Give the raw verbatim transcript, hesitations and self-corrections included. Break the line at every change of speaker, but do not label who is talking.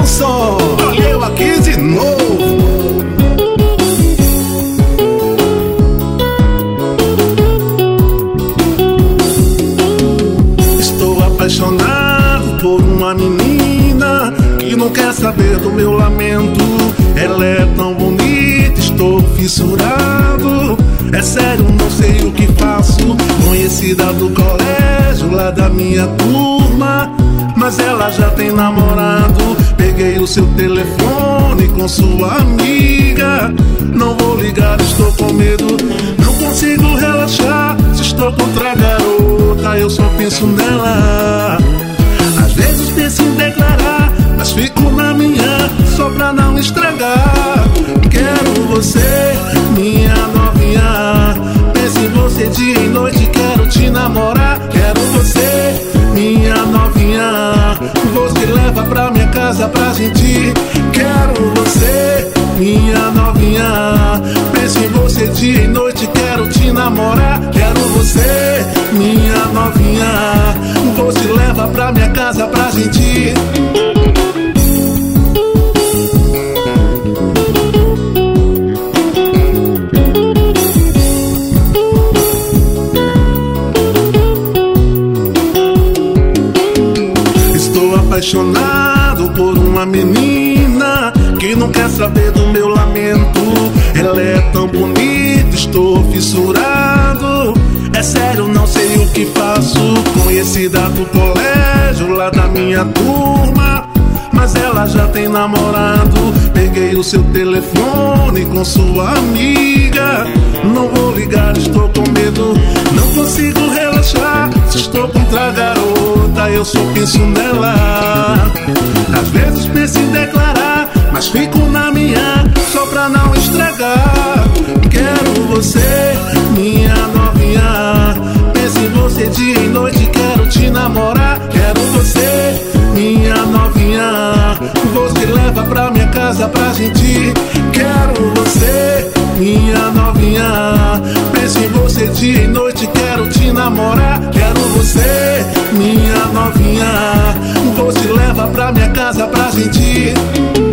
só, olha eu aqui de novo. Estou apaixonado por uma menina que não quer saber do meu lamento. Ela é tão bonita, estou fissurado. É sério, não sei o que faço. Conhecida do colégio, lá da minha turma, mas ela já tem namorado. Peguei o seu telefone com sua amiga. Não vou ligar, estou com medo. Não consigo relaxar. Se estou contra a garota, eu só penso nela. Às vezes penso em declarar, mas fico na minha, só pra não estragar. Quero você, minha novinha. Penso em você dia e noite, quero te namorar. Quero você, minha novinha. Você leva pra minha casa pra gente ir. Quero você, minha novinha. Penso em você dia e noite, quero te namorar. Quero você, minha novinha. Você leva pra minha casa pra gente ir. Apaixonado por uma menina que não quer saber do meu lamento. Ela é tão bonita, estou fissurado. É sério, não sei o que faço. Conhecida do colégio, lá da minha turma, mas ela já tem namorado. Peguei o seu telefone com sua amiga. Não vou ligar, estou com medo. Não consigo relaxar. Se estou contra a garota, eu só penso nela. Às vezes penso em declarar, mas fico na minha, só pra não estragar. Quero você, minha novinha. Penso em você dia e noite, quero te namorar. Quero você, minha novinha. Você leva pra minha casa pra gente ir. Quero você, minha novinha. Penso em você dia e noite, quero te namorar. Quero você, minha novinha. Você leva pra minha casa pra gente ir.